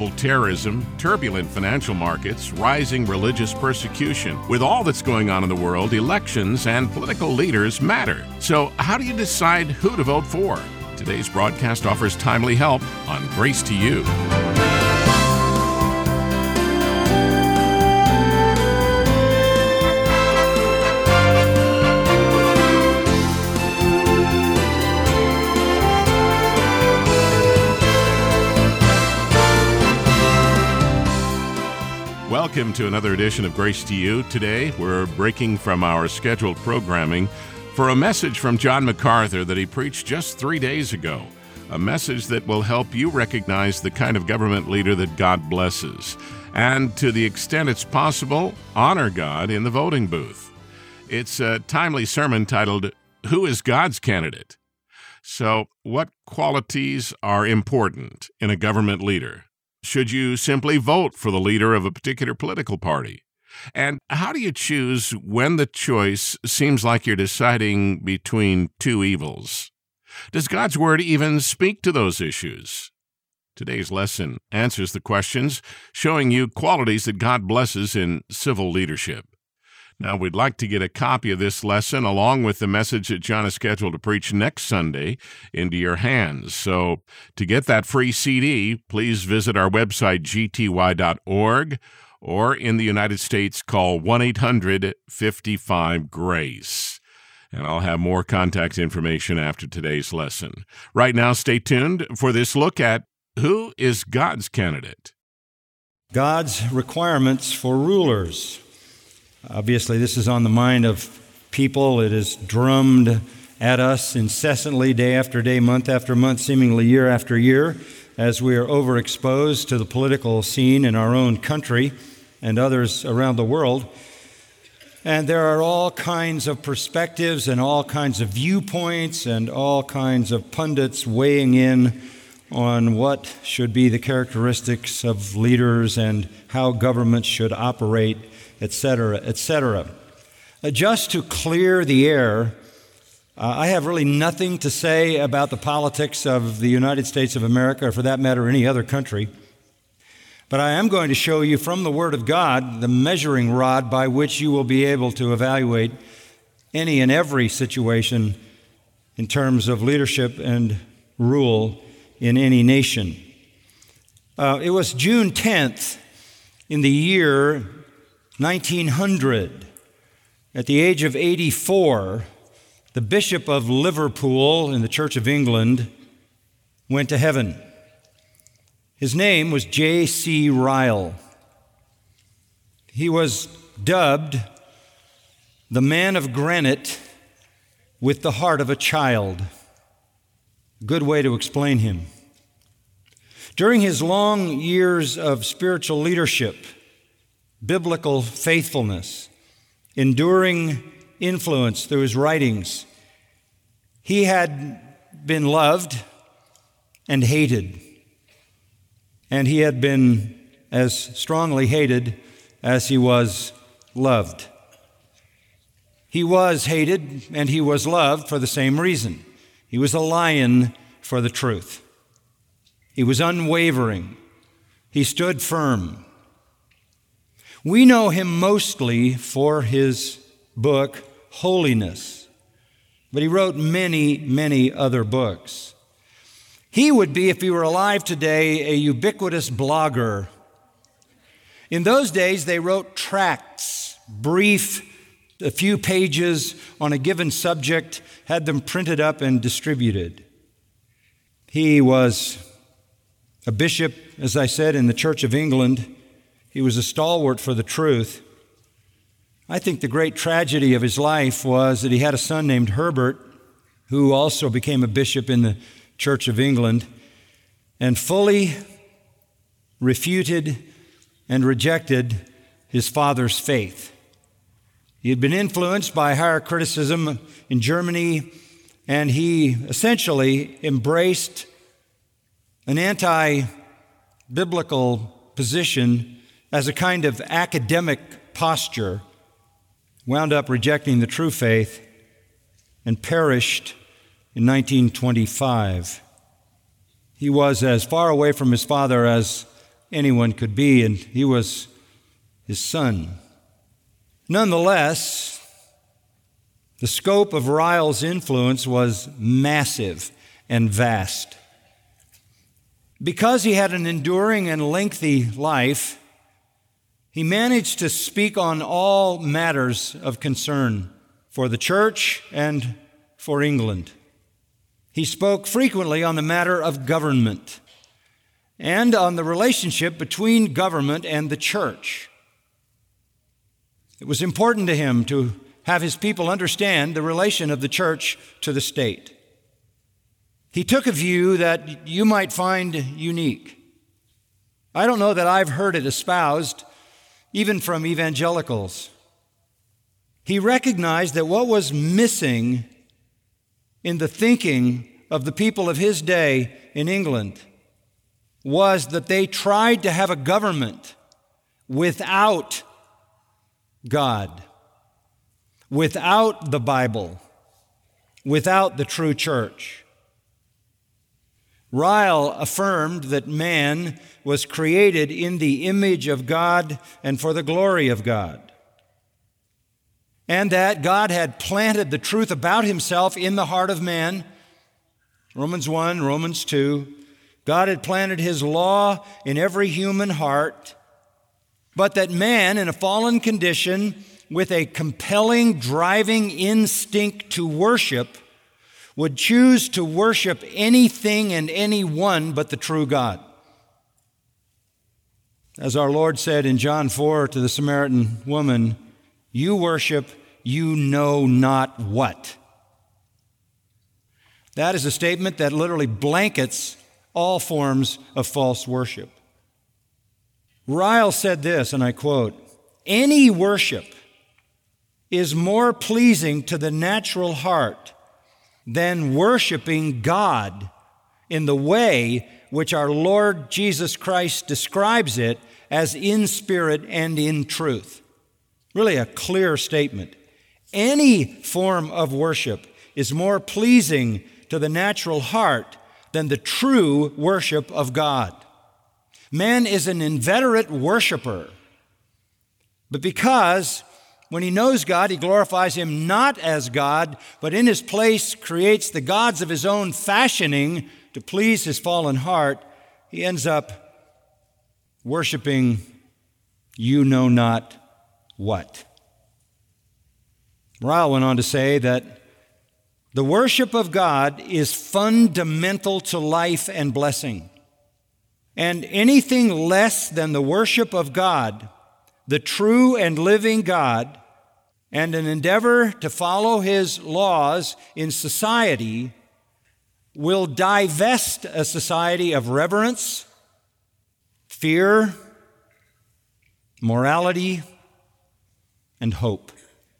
global terrorism, turbulent financial markets, rising religious persecution. With all that's going on in the world, elections and political leaders matter. So how do you decide who to vote for? Today's broadcast offers timely help on Grace to You. Welcome to another edition of Grace to You. Today, we're breaking from our scheduled programming for a message from John MacArthur that he preached just 3 days ago. A message that will help you recognize the kind of government leader that God blesses, and to the extent it's possible, honor God in the voting booth. It's a timely sermon titled, Who is God's Candidate? So, what qualities are important in a government leader? Should you simply vote for the leader of a particular political party? And how do you choose when the choice seems like you're deciding between two evils? Does God's Word even speak to those issues? Today's lesson answers the questions, showing you qualities that God blesses in civil leadership. Now, we'd like to get a copy of this lesson along with the message that John is scheduled to preach next Sunday into your hands. So to get that free CD, please visit our website, gty.org, or in the United States, call 1-800-55-GRACE. And I'll have more contact information after today's lesson. Right now, stay tuned for this look at Who is God's Candidate? God's requirements for rulers. Obviously, this is on the mind of people. It is drummed at us incessantly, day after day, month after month, seemingly year after year, as we are overexposed to the political scene in our own country and others around the world. And there are all kinds of perspectives and all kinds of viewpoints and all kinds of pundits weighing in on what should be the characteristics of leaders and how government should operate, etc., etc. Just to clear the air, I have really nothing to say about the politics of the United States of America, or for that matter, any other country. But I am going to show you from the Word of God the measuring rod by which you will be able to evaluate any and every situation in terms of leadership and rule in any nation. It was June 10th in the year 1900, at the age of 84, the Bishop of Liverpool in the Church of England went to heaven. His name was J.C. Ryle. He was dubbed the man of granite with the heart of a child. Good way to explain him. During his long years of spiritual leadership, biblical faithfulness, enduring influence through his writings, he had been loved and hated. And he had been as strongly hated as he was loved. He was hated and he was loved for the same reason. He was a lion for the truth. He was unwavering. He stood firm. We know him mostly for his book, Holiness, but he wrote many, many other books. He would be, if he were alive today, a ubiquitous blogger. In those days, they wrote tracts, brief, a few pages on a given subject, had them printed up and distributed. He was a bishop, as I said, in the Church of England. He was a stalwart for the truth. I think the great tragedy of his life was that he had a son named Herbert, who also became a bishop in the Church of England, and fully refuted and rejected his father's faith. He had been influenced by higher criticism in Germany, and he essentially embraced an anti-biblical position as a kind of academic posture, wound up rejecting the true faith, and perished in 1925. He was as far away from his father as anyone could be, and he was his son. Nonetheless, the scope of Ryle's influence was massive and vast. Because he had an enduring and lengthy life, he managed to speak on all matters of concern for the church and for England. He spoke frequently on the matter of government and on the relationship between government and the church. It was important to him to have his people understand the relation of the church to the state. He took a view that you might find unique. I don't know that I've heard it espoused, even from evangelicals. He recognized that what was missing in the thinking of the people of his day in England was that they tried to have a government without God, without the Bible, without the true church. Ryle affirmed that man was created in the image of God and for the glory of God, and that God had planted the truth about himself in the heart of man. Romans 1, Romans 2. God had planted his law in every human heart, but that man, in a fallen condition, with a compelling, driving instinct to worship, would choose to worship anything and anyone but the true God. As our Lord said in John 4 to the Samaritan woman, "You worship you know not what." That is a statement that literally blankets all forms of false worship. Ryle said this, and I quote, "Any worship is more pleasing to the natural heart than worshiping God in the way which our Lord Jesus Christ describes it as in spirit and in truth." Really a clear statement. Any form of worship is more pleasing to the natural heart than the true worship of God. Man is an inveterate worshiper, but because when he knows God, he glorifies him not as God, but in his place creates the gods of his own fashioning to please his fallen heart, he ends up worshiping you know not what. Ryle went on to say that the worship of God is fundamental to life and blessing, and anything less than the worship of God, the true and living God, and an endeavor to follow his laws in society will divest a society of reverence, fear, morality, and hope.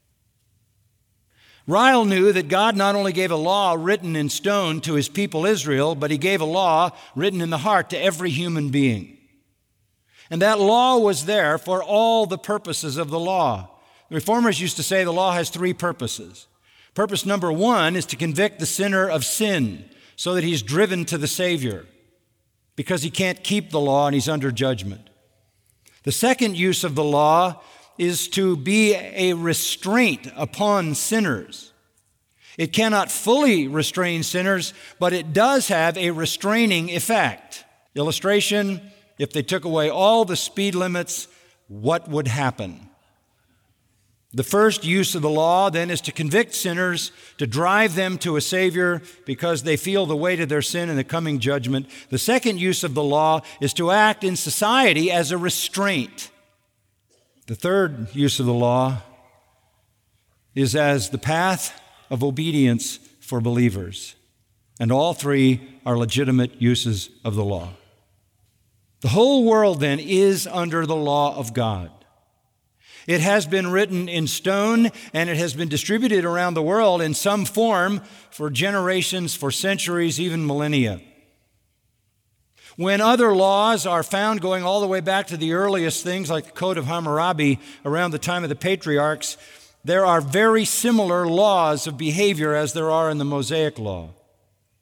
Ryle knew that God not only gave a law written in stone to his people Israel, but he gave a law written in the heart to every human being. And that law was there for all the purposes of the law. The Reformers used to say the law has three purposes. Purpose number one is to convict the sinner of sin so that he's driven to the Savior because he can't keep the law and he's under judgment. The second use of the law is to be a restraint upon sinners. It cannot fully restrain sinners, but it does have a restraining effect. Illustration, if they took away all the speed limits, what would happen? The first use of the law then is to convict sinners, to drive them to a Savior because they feel the weight of their sin and the coming judgment. The second use of the law is to act in society as a restraint. The third use of the law is as the path of obedience for believers. And all three are legitimate uses of the law. The whole world then is under the law of God. It has been written in stone, and it has been distributed around the world in some form for generations, for centuries, even millennia. When other laws are found going all the way back to the earliest things like the Code of Hammurabi around the time of the patriarchs, there are very similar laws of behavior as there are in the Mosaic Law.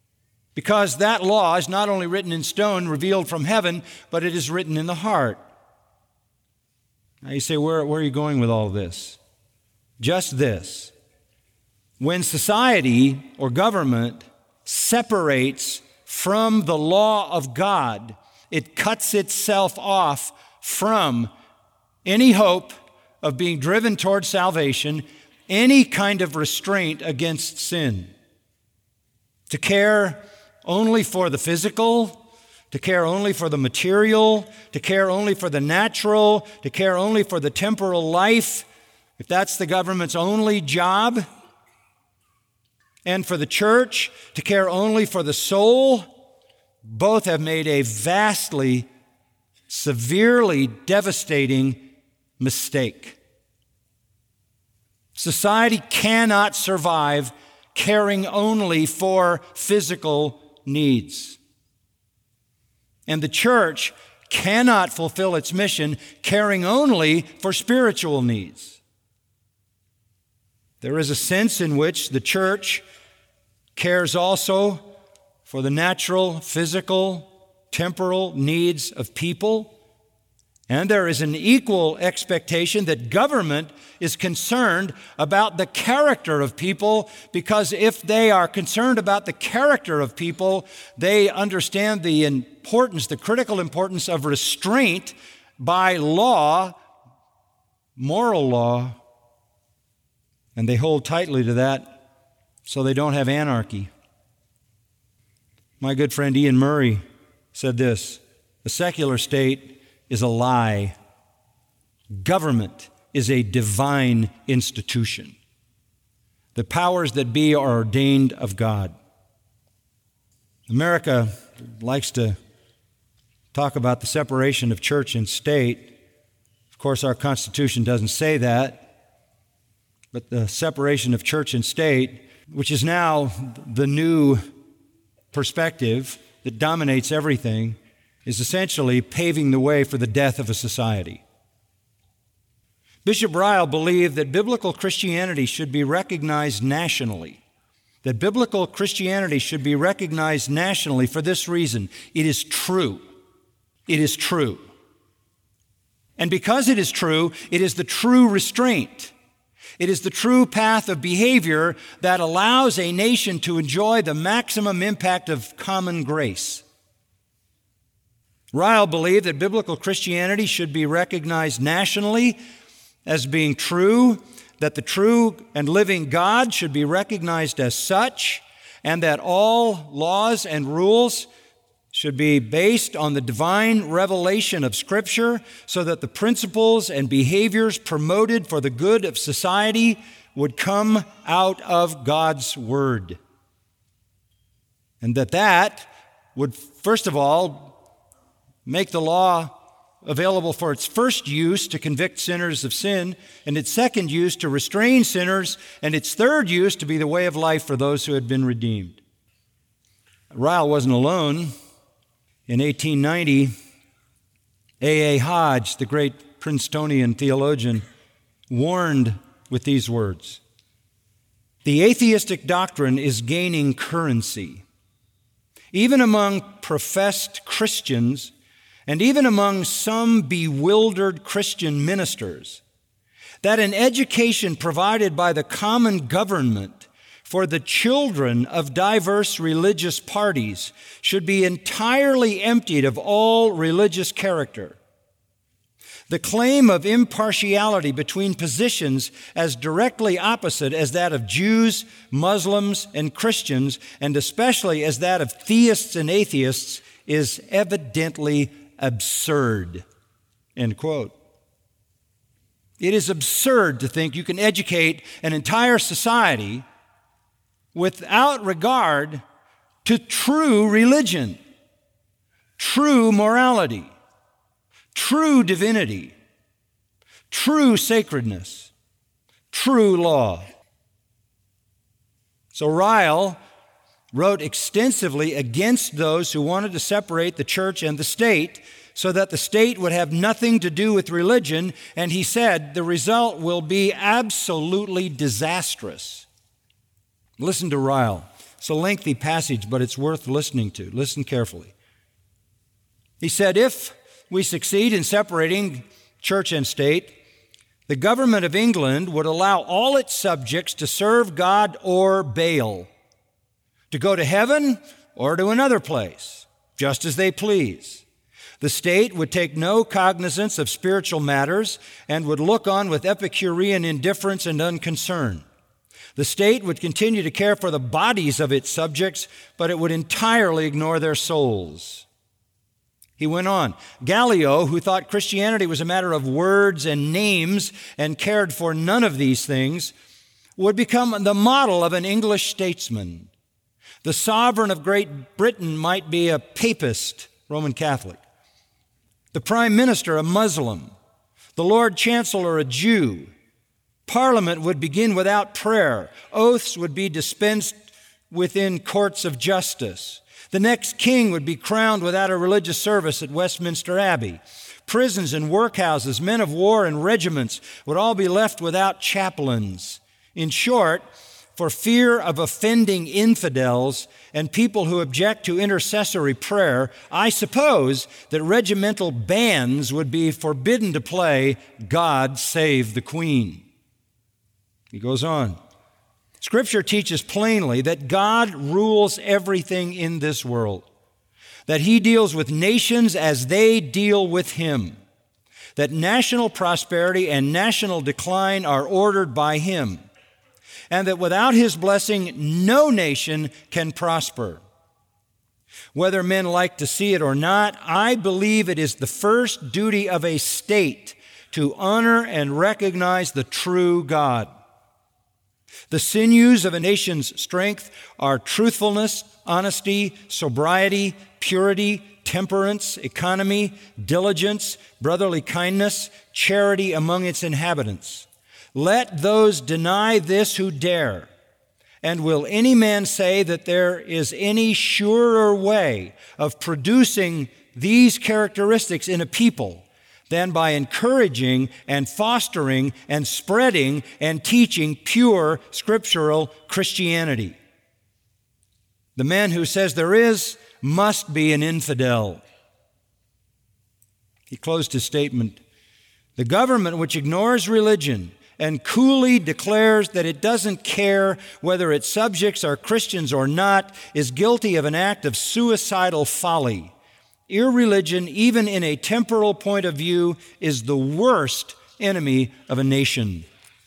Because that law is not only written in stone, revealed from heaven, but it is written in the heart. Now you say, where are you going with all of this? Just this. When society or government separates from the law of God, it cuts itself off from any hope of being driven toward salvation, any kind of restraint against sin. To care only for the physical, to care only for the material, to care only for the natural, to care only for the temporal life, if that's the government's only job, and for the church to care only for the soul, both have made a vastly, severely devastating mistake. Society cannot survive caring only for physical needs. And the church cannot fulfill its mission caring only for spiritual needs. There is a sense in which the church cares also for the natural, physical, temporal needs of people. And there is an equal expectation that government is concerned about the character of people, because if they are concerned about the character of people, they understand the importance, the critical importance of restraint by law, moral law, and they hold tightly to that so they don't have anarchy. My good friend Ian Murray said this: "The secular state is a lie. Government is a divine institution. The powers that be are ordained of God." America likes to talk about the separation of church and state. Of course, our Constitution doesn't say that, but the separation of church and state, which is now the new perspective that dominates everything, is essentially paving the way for the death of a society. Bishop Ryle believed that biblical Christianity should be recognized nationally. That biblical Christianity should be recognized nationally for this reason: it is true. It is true. And because it is true, it is the true restraint. It is the true path of behavior that allows a nation to enjoy the maximum impact of common grace. Ryle believed that biblical Christianity should be recognized nationally as being true, that the true and living God should be recognized as such, and that all laws and rules should be based on the divine revelation of Scripture, so that the principles and behaviors promoted for the good of society would come out of God's Word. And that would, first of all, make the law available for its first use to convict sinners of sin, and its second use to restrain sinners, and its third use to be the way of life for those who had been redeemed. Ryle wasn't alone. In 1890, A.A. Hodge, the great Princetonian theologian, warned with these words: "The atheistic doctrine is gaining currency, even among professed Christians and even among some bewildered Christian ministers, that an education provided by the common government for the children of diverse religious parties should be entirely emptied of all religious character. The claim of impartiality between positions as directly opposite as that of Jews, Muslims, and Christians, and especially as that of theists and atheists, is evidently absurd." End quote. It is absurd to think you can educate an entire society without regard to true religion, true morality, true divinity, true sacredness, true law. So Ryle wrote extensively against those who wanted to separate the church and the state so that the state would have nothing to do with religion, and he said the result will be absolutely disastrous. Listen to Ryle. It's a lengthy passage, but it's worth listening to. Listen carefully. He said, if we succeed in separating church and state, the government of England would allow all its subjects to serve God or Baal, to go to heaven or to another place, just as they please. The state would take no cognizance of spiritual matters and would look on with Epicurean indifference and unconcern. The state would continue to care for the bodies of its subjects, but it would entirely ignore their souls. He went on. Gallio, who thought Christianity was a matter of words and names and cared for none of these things, would become the model of an English statesman. The sovereign of Great Britain might be a papist, Roman Catholic. The prime minister, a Muslim. The Lord Chancellor, a Jew. Parliament would begin without prayer. Oaths would be dispensed within courts of justice. The next king would be crowned without a religious service at Westminster Abbey. Prisons and workhouses, men of war and regiments would all be left without chaplains. In short, for fear of offending infidels and people who object to intercessory prayer, I suppose that regimental bands would be forbidden to play God Save the Queen. He goes on. Scripture teaches plainly that God rules everything in this world, that He deals with nations as they deal with Him, that national prosperity and national decline are ordered by Him, and that without His blessing, no nation can prosper. Whether men like to see it or not, I believe it is the first duty of a state to honor and recognize the true God. The sinews of a nation's strength are truthfulness, honesty, sobriety, purity, temperance, economy, diligence, brotherly kindness, charity among its inhabitants. Let those deny this who dare. And will any man say that there is any surer way of producing these characteristics in a people than by encouraging and fostering and spreading and teaching pure scriptural Christianity? The man who says there is must be an infidel. He closed his statement. The government which ignores religion and coolly declares that it doesn't care whether its subjects are Christians or not is guilty of an act of suicidal folly. Irreligion, even in a temporal point of view, is the worst enemy of a nation.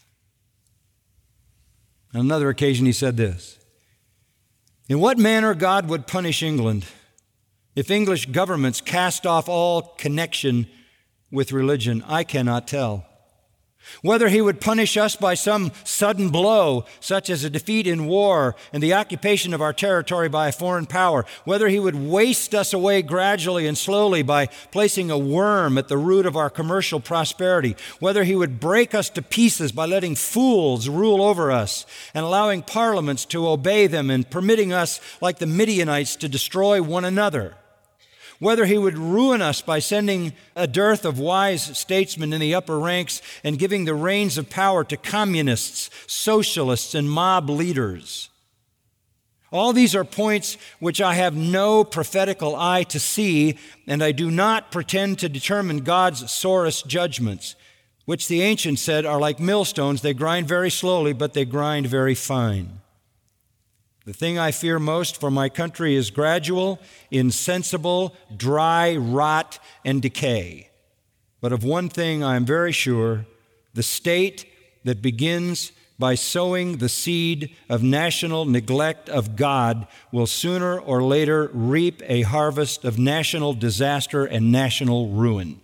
On another occasion, he said this: in what manner God would punish England if English governments cast off all connection with religion, I cannot tell. Whether He would punish us by some sudden blow, such as a defeat in war and the occupation of our territory by a foreign power, whether He would waste us away gradually and slowly by placing a worm at the root of our commercial prosperity, whether He would break us to pieces by letting fools rule over us and allowing parliaments to obey them and permitting us, like the Midianites, to destroy one another, whether He would ruin us by sending a dearth of wise statesmen in the upper ranks and giving the reins of power to communists, socialists, and mob leaders. All these are points which I have no prophetical eye to see, and I do not pretend to determine God's sorest judgments, which the ancients said are like millstones. They grind very slowly, but they grind very fine. The thing I fear most for my country is gradual, insensible, dry rot and decay. But of one thing I am very sure: the state that begins by sowing the seed of national neglect of God will sooner or later reap a harvest of national disaster and national ruin.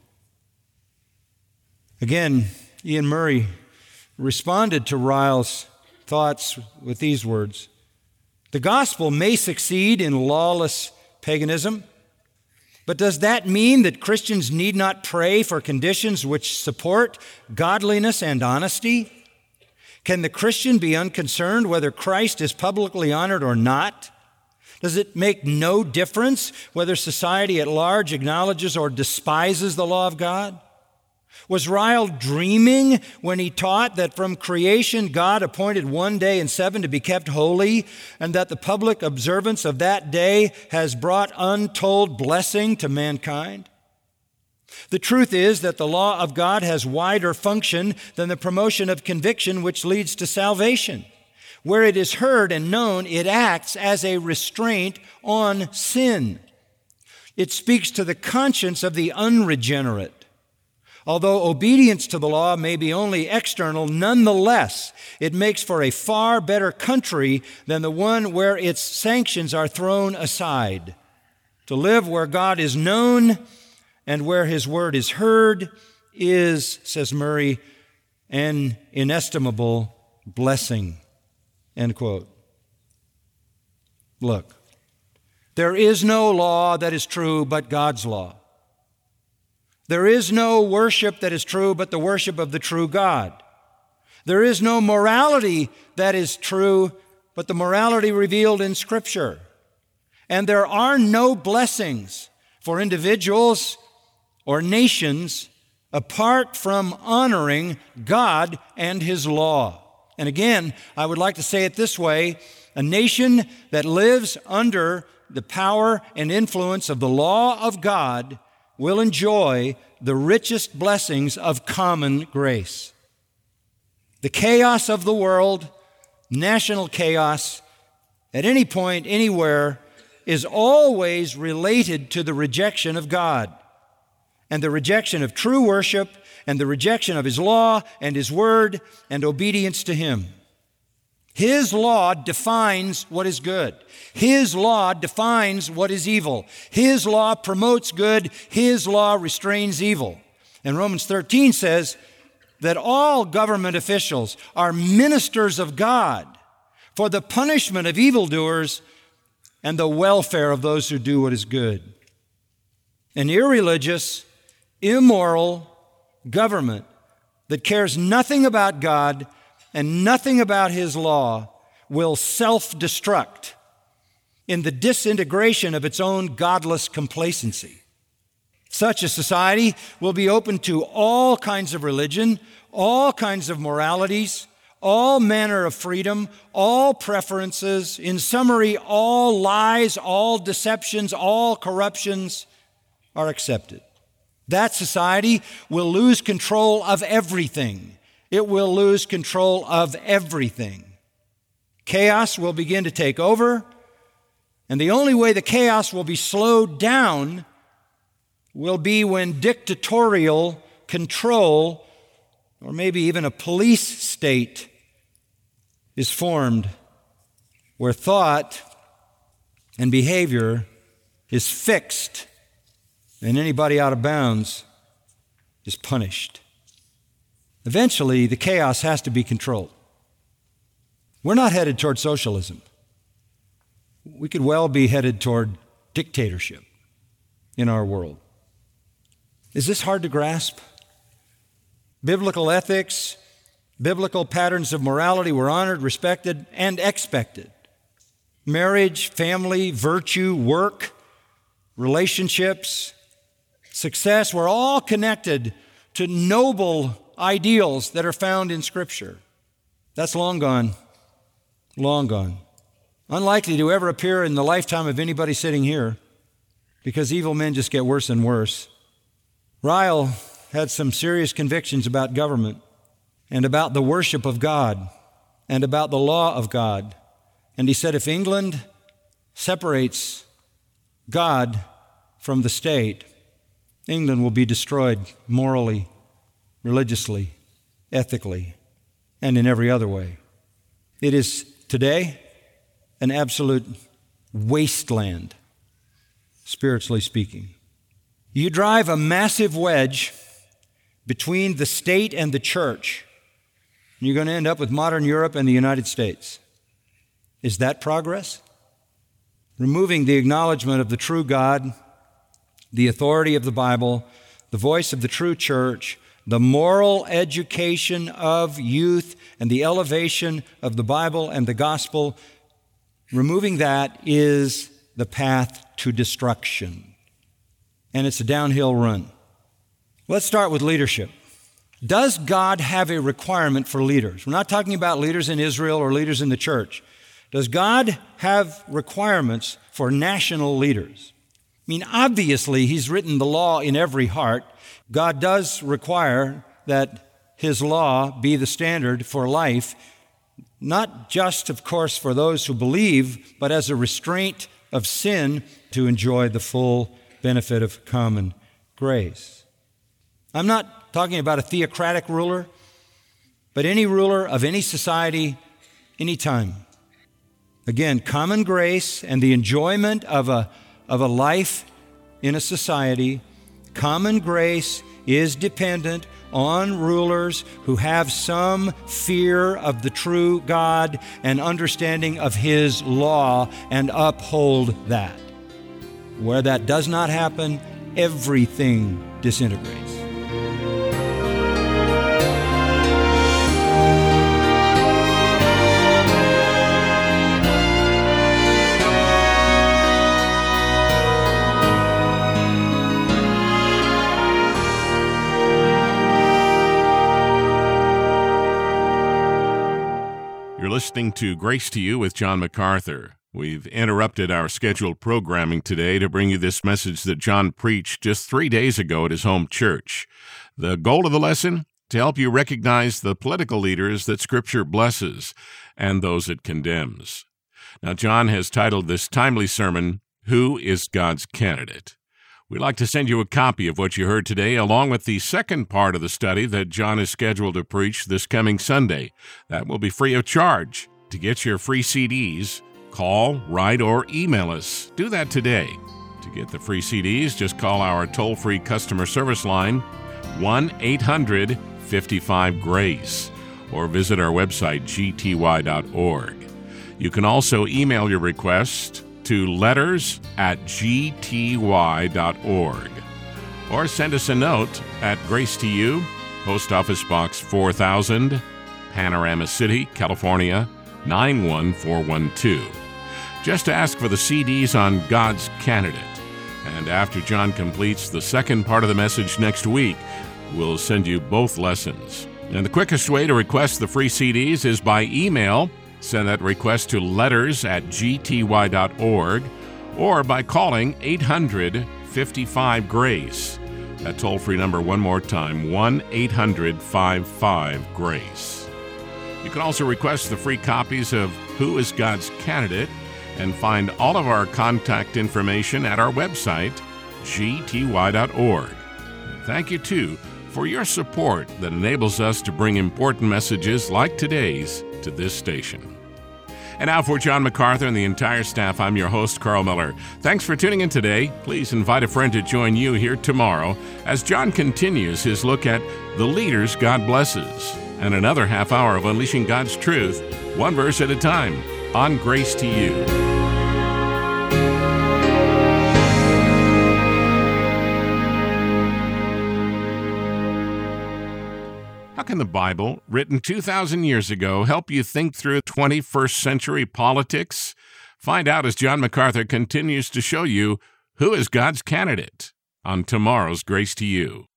Again, Ian Murray responded to Ryle's thoughts with these words: the gospel may succeed in lawless paganism, but does that mean that Christians need not pray for conditions which support godliness and honesty? Can the Christian be unconcerned whether Christ is publicly honored or not? Does it make no difference whether society at large acknowledges or despises the law of God? Was Ryle dreaming when he taught that from creation God appointed one day in 7 to be kept holy, and that the public observance of that day has brought untold blessing to mankind? The truth is that the law of God has wider function than the promotion of conviction which leads to salvation. Where it is heard and known, it acts as a restraint on sin. It speaks to the conscience of the unregenerate. Although obedience to the law may be only external, nonetheless, it makes for a far better country than the one where its sanctions are thrown aside. To live where God is known and where His word is heard is, says Murray, an inestimable blessing. End quote. Look, there is no law that is true but God's law. There is no worship that is true but the worship of the true God. There is no morality that is true but the morality revealed in Scripture. And there are no blessings for individuals or nations apart from honoring God and His law. And again, I would like to say it this way: a nation that lives under the power and influence of the law of God will enjoy the richest blessings of common grace. The chaos of the world, national chaos, at any point, anywhere, is always related to the rejection of God and the rejection of true worship and the rejection of His law and His word and obedience to Him. His law defines what is good. His law defines what is evil. His law promotes good. His law restrains evil. And Romans 13 says that all government officials are ministers of God for the punishment of evildoers and the welfare of those who do what is good. An irreligious, immoral government that cares nothing about God and nothing about His law will self-destruct in the disintegration of its own godless complacency. Such a society will be open to all kinds of religion, all kinds of moralities, all manner of freedom, all preferences, in summary, all lies, all deceptions, all corruptions are accepted. That society will lose control of everything. It will lose control of everything. Chaos will begin to take over, and the only way the chaos will be slowed down will be when dictatorial control, or maybe even a police state, is formed, where thought and behavior is fixed, and anybody out of bounds is punished. Eventually, the chaos has to be controlled. We're not headed toward socialism. We could well be headed toward dictatorship in our world. Is this hard to grasp? Biblical ethics, biblical patterns of morality were honored, respected, and expected. Marriage, family, virtue, work, relationships, success were all connected to noble ideals that are found in Scripture. That's long gone. Long gone. Unlikely to ever appear in the lifetime of anybody sitting here, because evil men just get worse and worse. Ryle had some serious convictions about government and about the worship of God and about the law of God. And he said if England separates God from the state, England will be destroyed morally, religiously, ethically, and in every other way. It is today an absolute wasteland, spiritually speaking. You drive a massive wedge between the state and the church, and you're going to end up with modern Europe and the United States. Is that progress? Removing the acknowledgement of the true God, the authority of the Bible, the voice of the true church, the moral education of youth, and the elevation of the Bible and the gospel, removing that is the path to destruction. And it's a downhill run. Let's start with leadership. Does God have a requirement for leaders? We're not talking about leaders in Israel or leaders in the church. Does God have requirements for national leaders? I mean, obviously, He's written the law in every heart. God does require that His law be the standard for life, not just, of course, for those who believe, but as a restraint of sin to enjoy the full benefit of common grace. I'm not talking about a theocratic ruler, but any ruler of any society, any time. Again, common grace and the enjoyment of a life in a society, common grace is dependent on rulers who have some fear of the true God and understanding of His law and uphold that. Where that does not happen, everything disintegrates. You're listening to Grace to You with John MacArthur. We've interrupted our scheduled programming today to bring you this message that John preached just 3 days ago at his home church. The goal of the lesson? To help you recognize the political leaders that Scripture blesses and those it condemns. Now, John has titled this timely sermon, Who is God's Candidate? We'd like to send you a copy of what you heard today, along with the second part of the study that John is scheduled to preach this coming Sunday. That will be free of charge. To get your free CDs, call, write, or email us. Do that today. To get the free CDs, just call our toll-free customer service line, 1-800-55-GRACE, or visit our website, gty.org. You can also email your request to letters@gty.org, or send us a note at Grace to You, Post Office Box 4000, Panorama City, California, 91412. Just ask for the CDs on God's Candidate, and after John completes the second part of the message next week, we'll send you both lessons. And the quickest way to request the free CDs is by email. Send that request to letters@gty.org, or by calling 800-55-GRACE. That toll-free number one more time, 1-800-55-GRACE. You can also request the free copies of Who is God's Candidate and find all of our contact information at our website, gty.org. Thank you, too, for your support that enables us to bring important messages like today's to this station. And now for John MacArthur and the entire staff, I'm your host, Carl Miller. Thanks for tuning in today. Please invite a friend to join you here tomorrow as John continues his look at the leaders God blesses and another half hour of unleashing God's truth, one verse at a time, on Grace to You. How can the Bible, written 2,000 years ago, help you think through 21st century politics? Find out as John MacArthur continues to show you who is God's candidate on tomorrow's Grace to You.